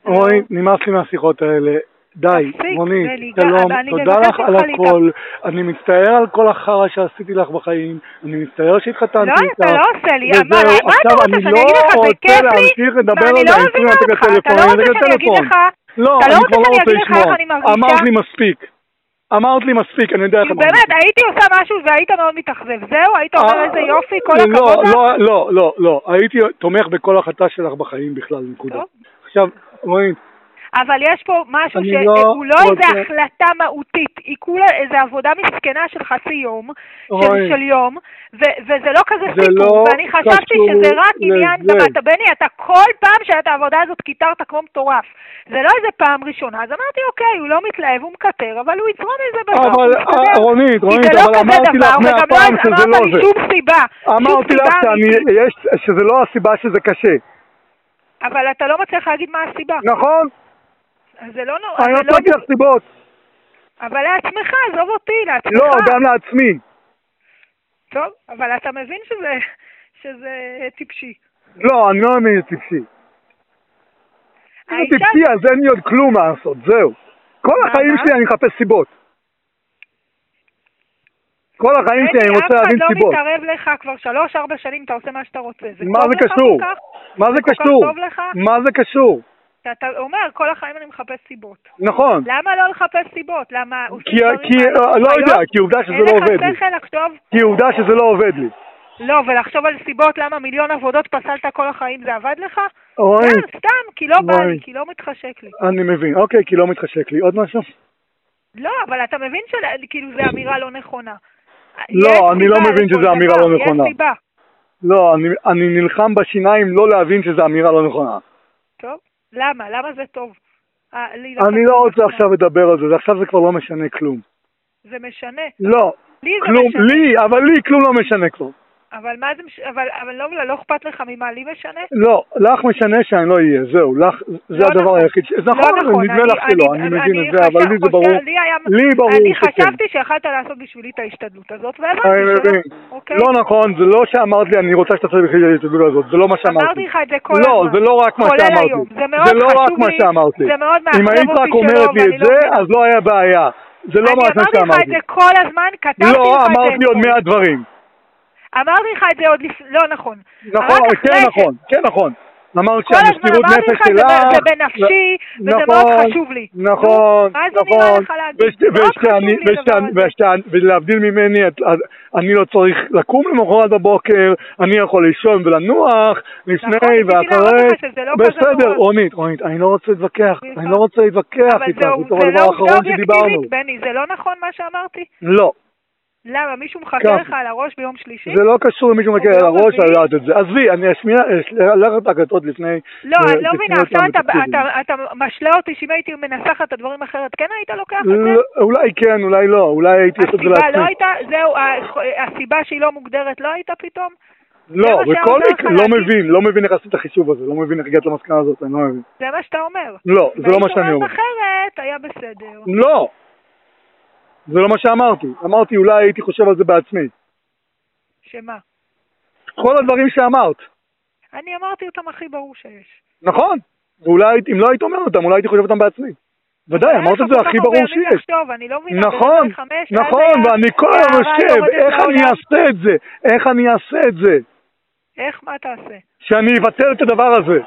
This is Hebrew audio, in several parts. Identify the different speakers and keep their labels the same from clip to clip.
Speaker 1: רואי, נמאס לי מהשיחות האלה. די, רונית, שלום, תודה לך על הכל. אני מצטער על כל החרא שעשיתי לך בחיים. אני מצטער שהתחתנתי איתך.
Speaker 2: לא, אתה לא עושה לי.
Speaker 1: מה
Speaker 2: אתה רוצה שאני אגיד לך, זה כיף לי?
Speaker 1: להמשיך לדבר על
Speaker 2: אני לא מבינה אותך. אתה לא רוצה שאני אגיד לך?
Speaker 1: לא, אני כבר לא רוצה לשמוע. אמרת לי מספיק, אני יודע איך אמרת.
Speaker 2: באמת, הייתי עושה משהו והיית מאוד מתאכזב. זהו? היית אומר איזה יופי, כל הכבוד?
Speaker 1: לא. הייתי תומך בכל החלטה שלך בחיים בכלל, נקודה. עכשיו, רואית.
Speaker 2: אבל יש פה משהו שהוא לא איזה החלטה מהותית, היא כולה איזה עבודה מסכנה של חצי יום, של יום, וזה לא כזה סיפור, ואני חשבתי שזה רק עניין, ואתה בני, אתה כל פעם שאת העבודה הזאת קיטרת כמו מטורף, זה לא איזה פעם ראשונה, אז אמרתי אוקיי, הוא לא מתלהב, הוא מקטר, אבל הוא יצרון איזה בסוף,
Speaker 1: אבל רונית, אבל אמרתי לך מהפעם שזה לא זה,
Speaker 2: שום סיבה,
Speaker 1: אמרתי לך שזה לא הסיבה שזה קשה,
Speaker 2: אבל אתה לא מצליח להגיד מה הסיבה.
Speaker 1: נכון?
Speaker 2: זה לא נורא.
Speaker 1: אני לא צריך סיבות.
Speaker 2: אבל לעצמך, עזוב אותי, לעצמך.
Speaker 1: לא, גם לעצמי.
Speaker 2: טוב, אבל אתה מבין שזה טיפשי.
Speaker 1: לא, אני לא מבין שזה טיפשי. זה טיפשי, אז אין לי עוד כלום מה לעשות, זהו. כל החיים שלי אני מחפש סיבות. כל החיים שלי אני רוצה להבין סיבות.
Speaker 2: אף אחד לא מתערב לך, כבר 3-4 שנים אתה עושה מה שאתה רוצה.
Speaker 1: מה זה קשור? מה זה קשור? מה זה קשור?
Speaker 2: אתה אומר, כל החיים אני מחפש סיבות.
Speaker 1: נכון.
Speaker 2: למה לא לחפש סיבות? למה?
Speaker 1: כי, לא יודע, כי עובדה שזה לא עובד לי.
Speaker 2: אין לך שכל לחשוב?
Speaker 1: כי עובדה שזה לא עובד לי.
Speaker 2: לא, ולחשוב על סיבות למה מיליון עבודות פסלת כל החיים, זה עבד לך?
Speaker 1: אוי.
Speaker 2: סתם, כי לא בא לי, כי לא מתחשק לי.
Speaker 1: אני מבין, אוקיי, כי לא מתחשק לי. עוד משהו?
Speaker 2: לא, אבל אתה מבין שכאילו זה אמירה לא נכונה.
Speaker 1: לא, אני לא מבין שזה אמירה לא נכונה.
Speaker 2: יש סיבה.
Speaker 1: לא, אני נלחם בשיניים לא להבין שזה אמירה לא נכונה.
Speaker 2: טוב. למה? למה זה טוב?
Speaker 1: אני לא רוצה עכשיו לדבר על זה, עכשיו זה כבר לא משנה כלום.
Speaker 2: זה משנה?
Speaker 1: לא, כלום, אבל לי כלום לא משנה כבר.
Speaker 2: אבל מה זה משנה? אבל לא אכפת לך ממה לי משנה?
Speaker 1: לא, לך משנה שאני לא אהיה, זהו, לך, זה הדבר היחיד. נכון, נדמה לך שלא, אני מבין את זה, אבל לי זה ברור. לי ברור שכן.
Speaker 2: אני חשבתי שיכלת לעשות בשבילי את ההשתדלות הזאת, והבנתי שלא.
Speaker 1: לא נכון, זה לא שאמרת לי, אני רוצה שתעשה בשבילי את ההשתדלות הזאת, זה לא מה שאמרתי.
Speaker 2: אמרתי לך את זה כל הזמן.
Speaker 1: לא, זה לא רק מה שאמרתי. זה לא רק מה שאמרתי. אם היית רק אומרת לי את זה, אז לא היה בעיה. זה לא מה שאמרתי.
Speaker 2: אני אמרתי לך את זה כל הזמן, כתבתי לך את זה.
Speaker 1: לא, אמרתי לי עוד 100 דברים.
Speaker 2: אמרתי לך את זה עוד לא נכון.
Speaker 1: נכון, כן נכון. אמרת שהמסירות נפש שלה...
Speaker 2: זה בנפשי, וזה מאוד חשוב לי.
Speaker 1: נכון,
Speaker 2: מה זה נראה לך להגיד? מאוד חשוב לי.
Speaker 1: ולהבדיל ממני, אני לא צריך לקום למחרת בבוקר, אני יכול לישון ולנוח, לפני ואחרי. בסדר, רונית, אני לא רוצה להתווכח, איתך, זה הדבר האחרון שדיברנו.
Speaker 2: בני, זה לא נכון מה שאמרתי?
Speaker 1: לא.
Speaker 2: למה? מישהו מחכה לך על הראש ביום שלישי?
Speaker 1: זה לא קשור למישהו מחכה על הראש, על לדעת את זה. עזבי, אני אשמיע, לך את ההקלטות לפני...
Speaker 2: לא, אני לא מבינה, עכשיו אתה משלה אותי שאם הייתי מנסחת את הדברים אחרת, כן היית לוקח את זה?
Speaker 1: אולי כן, אולי לא, אולי הייתי עושה את זה לעצמי.
Speaker 2: הסיבה לא הייתה, זהו, הסיבה שהיא לא מוגדרת לא הייתה פתאום?
Speaker 1: לא, וכל לא מבין איך עשית את החישוב הזה, לא מבין איך הגעת למסקנה הזאת, אני לא מבין.
Speaker 2: זה מה שאתה אומר.
Speaker 1: לא, זה לא מה שאני אומר.
Speaker 2: אחרת היה בסדר.
Speaker 1: לא. זה לא מה שאמרתי. אמרתי, אולי הייתי חושב על זה בעצמי.
Speaker 2: שמה?
Speaker 1: כל הדברים שאמרת.
Speaker 2: אני אמרתי אותם הכי ברור שיש.
Speaker 1: נכון. ואולי, אם לא היית אומר אותם, אולי הייתי חושב אותם בעצמי. ודאי, אמרת את זה הכי ברור שיש. נכון, נכון, ואני כל הזמן חושב, איך אני אעשה את זה?
Speaker 2: איך, מה תעשה?
Speaker 1: שאני אבטל את הדבר הזה.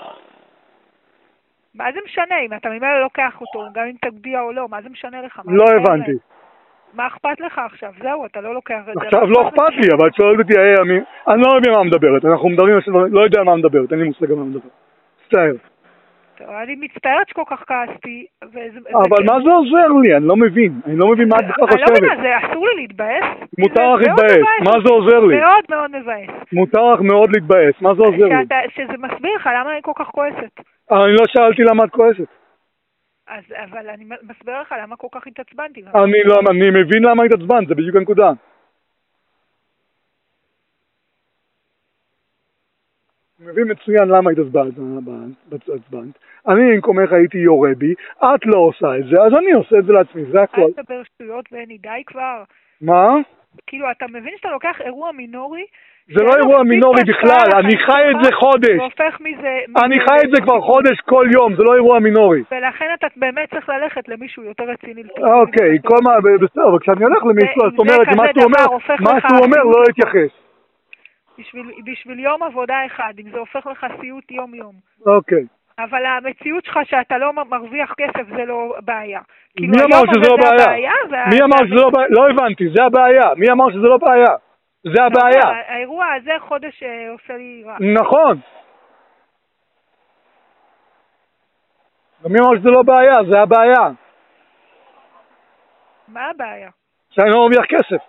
Speaker 2: מה זה משנה? אם אתה ממילא לוקח אותו, גם אם תגביע או לא, מה זה משנה לך?
Speaker 1: לא הבנתי.
Speaker 2: מה אכפת לך עכשיו? זהו, אתה לא לוקח את זה.
Speaker 1: עכשיו לא אכפת לי, אבל שואלת אותי, אני לא יודע מה מדברת, אנחנו מדברים, לא יודע מה מדברת, אין לי מושג מה מדברת. מצטער.
Speaker 2: אני מצטערת שכל כך כעסתי.
Speaker 1: אבל מה זה עוזר לי? אני לא מבין מה את בכלל חושבת.
Speaker 2: אני לא מבינה, זה אסור לי להתבאס?
Speaker 1: מותר לך להתבאס, מה זה עוזר לי?
Speaker 2: מאוד מאוד מבאס.
Speaker 1: מותר לך מאוד להתבאס, מה זה עוזר לי?
Speaker 2: שזה מסביר לך למה אני כל כך כועסת.
Speaker 1: אני לא שאלתי למה את כועסת.
Speaker 2: אבל אני מסביר לך למה כל כך התעצבנתי.
Speaker 1: אני מבין למה התעצבנת, זה בדיוק הנקודה. אני מבין מצוין למה התעצבנת. אני במקומך הייתי יורה בי, את לא עושה את זה, אז אני עושה את זה לעצמי, זה הכל.
Speaker 2: אל תדבר שטויות ואני די כבר.
Speaker 1: מה?
Speaker 2: כאילו, אתה מבין שאתה לוקח אירוע מינורי?
Speaker 1: זה לא אירוע מינורי בכלל, אני חי את זה חודש. אני חי את זה כבר חודש כל יום, זה לא אירוע מינורי.
Speaker 2: ולכן אתה באמת צריך ללכת למישהו יותר רציני.
Speaker 1: אוקיי, כל מה, בסדר, וכשאני הולך למישהו, זאת אומרת, מה שהוא אומר לא יתייחס.
Speaker 2: בשביל יום עבודה אחד, אם זה הופך לך סיוט יום-יום.
Speaker 1: אוקיי.
Speaker 2: אבל המציאות שלך שאתה לא מרוויח כסף זה לא בעיה.
Speaker 1: מי אמר שזה לא בעיה? מי אמר שזה לא בעיה? לא הבנתי, זה הבעיה. מי אמר שזה לא בעיה? זה הבעיה.
Speaker 2: האירוע הזה חודש עושה לי רע.
Speaker 1: נכון. מי אמר שזה לא בעיה? זה הבעיה.
Speaker 2: מה הבעיה?
Speaker 1: שאני לא מרוויח כסף.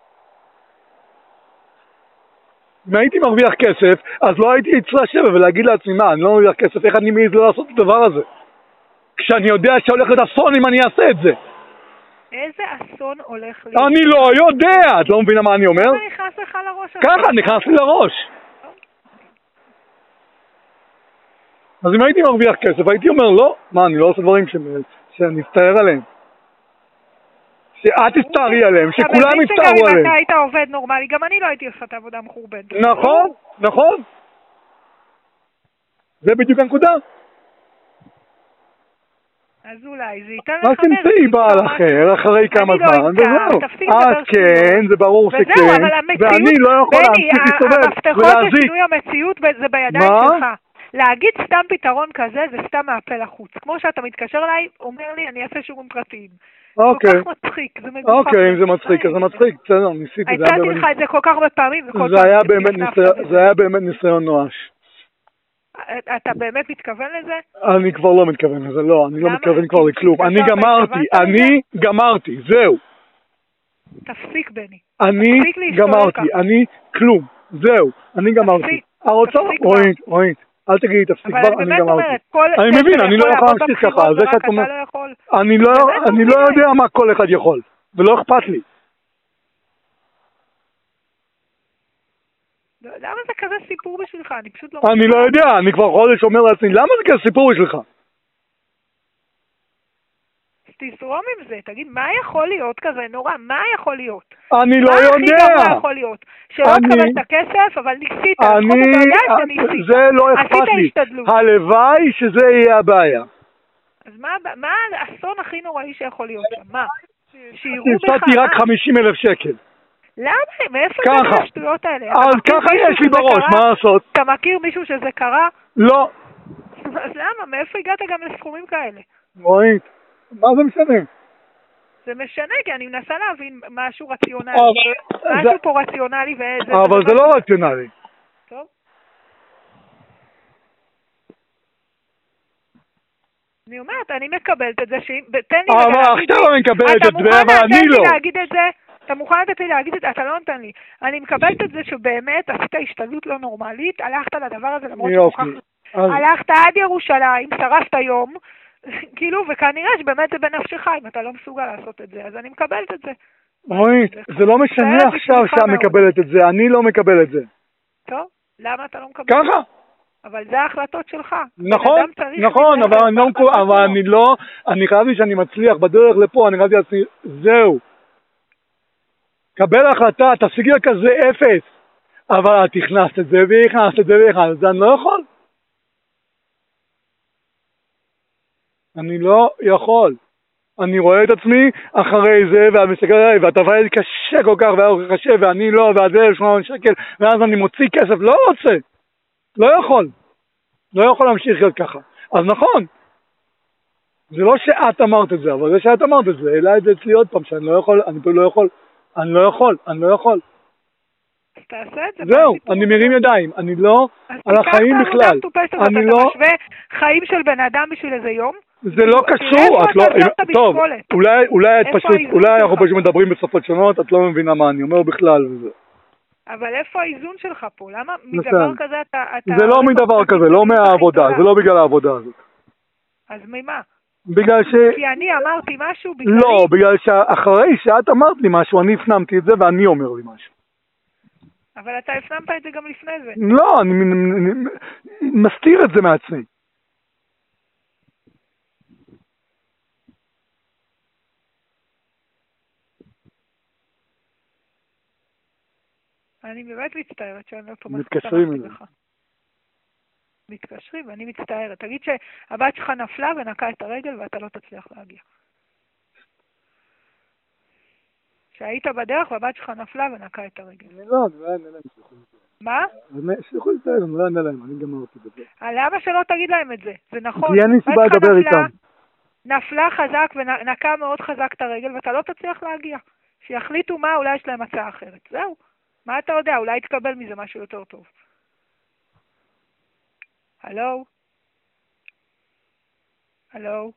Speaker 1: אם הייתי מרוויח כסף, אז לא הייתי צריך לשבת ולהגיד לעצמי, מה, אני לא מרוויח כסף, איך אני מעז לא לעשות את הדבר הזה? כשאני יודע שהולך להיות אסון אם אני אעשה את זה.
Speaker 2: איזה אסון הולך להיות?
Speaker 1: אני לא יודע, את לא מבינה מה אני אומר?
Speaker 2: ככה נכנס לך לראש?
Speaker 1: ככה, נכנס לי לראש. אז אם הייתי מרוויח כסף, הייתי אומר, לא, מה, אני לא עושה דברים שאני אסתער עליהם. שאת תסתערי עליהם, שכולם יסתערו עליהם.
Speaker 2: אם אתה היית עובד נורמלי, גם אני לא הייתי עושה את העבודה מחורבנת.
Speaker 1: נכון, נכון. זה בדיוק הנקודה.
Speaker 2: אז אולי זה ייתן לך
Speaker 1: אז תמצאי בעל אחר, אחרי כמה זמן, וזהו. אז כן, זה ברור שכן, ואני לא יכול להמשיך להסתובב
Speaker 2: המפתחות לשינוי המציאות זה בידיים שלך. להגיד סתם פתרון כזה זה סתם מהפה לחוץ. כמו שאתה מתקשר אליי, אומר לי, אני אעשה שיעורים פרטיים.
Speaker 1: אוקיי.
Speaker 2: כל כך מצחיק, זה מגוחך.
Speaker 1: אוקיי, אם זה מצחיק, אז זה מצחיק. בסדר, ניסיתי.
Speaker 2: הצעתי לך את זה כל כך הרבה פעמים,
Speaker 1: זה היה באמת ניסיון נואש.
Speaker 2: אתה באמת מתכוון לזה?
Speaker 1: אני כבר לא מתכוון לזה, לא, אני לא מתכוון כבר לכלום. אני גמרתי, זהו.
Speaker 2: תפסיק בני.
Speaker 1: אני גמרתי, אני כלום, זהו, אני גמרתי. רואית, אל תגידי תפסיק כבר, אני גמרתי. אני מבין, אני לא יכול להמשיך ככה, זה שאת אומרת. אני לא יודע מה כל אחד יכול, ולא אכפת לי.
Speaker 2: למה זה כזה סיפור בשבילך? אני פשוט לא...
Speaker 1: אני לא יודע, אני כבר חודש אומר לעצמי, למה זה כזה סיפור בשבילך?
Speaker 2: תזרום עם זה, תגיד, מה יכול להיות כזה נורא? מה יכול להיות?
Speaker 1: אני לא יודע.
Speaker 2: מה הכי יכול להיות? שלא תקבל את הכסף, אבל ניסית.
Speaker 1: זה לא אכפת לי. הלוואי שזה יהיה הבעיה.
Speaker 2: אז מה האסון הכי נוראי שיכול להיות שם? מה? שיראו בך...
Speaker 1: הפסדתי רק 50,000 שקל.
Speaker 2: למה? מאיפה זה השטויות האלה?
Speaker 1: אז ככה יש לי בראש, מה לעשות?
Speaker 2: אתה מכיר מישהו שזה קרה?
Speaker 1: לא.
Speaker 2: אז למה? מאיפה הגעת גם לסכומים כאלה?
Speaker 1: רואית, מה זה משנה?
Speaker 2: זה משנה, כי אני מנסה להבין משהו רציונלי. משהו פה רציונלי ואיזה...
Speaker 1: אבל זה לא רציונלי.
Speaker 2: טוב. אני אומרת, אני מקבלת את זה שאם... תן לי...
Speaker 1: אבל עכשיו אני מקבלת את זה, אבל אני לא.
Speaker 2: אתה מוכן לתת לי להגיד את זה? אתה לא נותן לי. אני מקבלת את זה שבאמת עשית השתדלות לא נורמלית, הלכת לדבר הזה למרות שכך... הלכת עד ירושלים, שרפת יום, כאילו, וכנראה שבאמת זה בנפשך אם אתה לא מסוגל לעשות את זה, אז אני מקבלת את זה.
Speaker 1: רואית, זה לא משנה עכשיו שאת מקבלת את זה, אני לא מקבל את זה.
Speaker 2: טוב, למה אתה לא מקבל?
Speaker 1: ככה.
Speaker 2: אבל זה ההחלטות שלך.
Speaker 1: נכון, אבל אני חייב לי שאני מצליח בדרך לפה, אני חייב לי לעצמי, זהו. קבל החלטה, תשיגי כזה אפס, אבל את הכנסת את זה והכנסת את זה והכנסת את זה, אני לא יכול. אני לא יכול. אני רואה את עצמי אחרי זה, ואת מסתכל עליי, ואתה עובד לי קשה כל כך, והיה קשה, ואני לא, ואת זה 800 שקל, ואז אני מוציא כסף, לא רוצה. לא יכול. לא יכול להמשיך להיות ככה. אז נכון. זה לא שאת אמרת את זה, אבל זה שאת אמרת את זה, העלה את זה אצלי עוד פעם, שאני לא יכול, אני לא יכול.
Speaker 2: אז תעשה את זה.
Speaker 1: זהו, אני מרים ידיים, אני לא, על החיים בכלל.
Speaker 2: אני לא... אתה משווה חיים של בן אדם בשביל איזה יום?
Speaker 1: זה לא קשור, את לא... טוב, אולי אנחנו פשוט מדברים בשפות שונות, את לא מבינה מה אני אומר בכלל וזה.
Speaker 2: אבל איפה האיזון שלך פה? למה מדבר כזה אתה...
Speaker 1: זה לא מדבר כזה, לא מהעבודה, זה לא בגלל העבודה הזאת.
Speaker 2: אז ממה?
Speaker 1: בגלל ש...
Speaker 2: כי אני אמרתי משהו בגלל...
Speaker 1: לא, בגלל שאחרי שאת אמרת לי משהו, אני הפנמתי את זה ואני אומר לי משהו.
Speaker 2: אבל אתה הפנמת את זה גם לפני זה.
Speaker 1: לא, אני מסתיר את זה מעצמי.
Speaker 2: אני באמת מצטערת שאני לא פה
Speaker 1: מתקשרים אליי.
Speaker 2: מתקשרים, ואני מצטערת. תגיד שהבת שלך נפלה ונקה את הרגל ואתה לא תצליח להגיע. שהיית בדרך והבת שלך נפלה ונקה את הרגל.
Speaker 1: אני לא אענה להם, שלחו לי.
Speaker 2: מה?
Speaker 1: שלחו לי, אני לא אענה להם, אני גמרתי בזה.
Speaker 2: למה שלא תגיד להם את זה? זה נכון.
Speaker 1: כי אין לי סיבה לדבר איתם.
Speaker 2: נפלה חזק ונקה מאוד חזק את הרגל ואתה לא תצליח להגיע. שיחליטו מה, אולי יש להם הצעה אחרת. זהו. מה אתה יודע? אולי תקבל מזה משהו יותר טוב. הלו? הלו?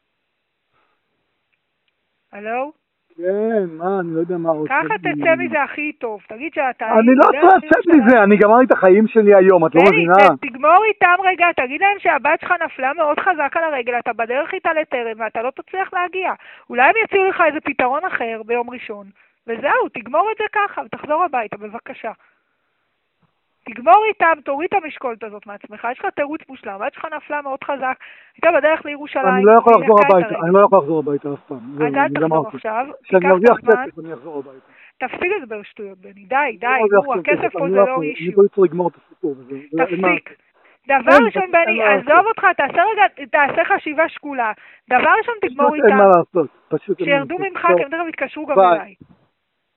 Speaker 2: הלו?
Speaker 1: כן, מה, אני לא יודע מה רוצה.
Speaker 2: ככה תצא מזה הכי טוב. תגיד שאתה...
Speaker 1: אני לא רוצה לצאת מזה, אני גמרתי את החיים שלי היום, את לא מבינה?
Speaker 2: תגמור איתם רגע, תגיד להם שהבת שלך נפלה מאוד חזק על הרגל, אתה בדרך איתה לטרם ואתה לא תצליח להגיע. אולי הם יציעו לך איזה פתרון אחר ביום ראשון. וזהו, תגמור את זה ככה ותחזור הביתה, בבקשה. תגמור איתם, תוריד את המשקולת הזאת מעצמך, יש לך תירוץ מושלם, הבת שלך נפלה מאוד חזק, הייתה בדרך לירושלים.
Speaker 1: אני לא יכול לחזור הביתה, אני לא יכול לחזור הביתה אף פעם.
Speaker 2: אז אל תחזור עכשיו,
Speaker 1: כשאני ארוויח כסף אני אחזור הביתה.
Speaker 2: תפסיק לדבר שטויות בני, די, הכסף פה זה לא אישיו.
Speaker 1: אני פה צריך לגמור את הסיפור.
Speaker 2: תפסיק. דבר ראשון בני, עזוב אותך, תעשה חשיבה שקולה. דבר ראשון תגמור איתם.
Speaker 1: אין מה לעשות, פשוט.
Speaker 2: שירדו ממך, כי הם תכף יתקשרו גם אליי.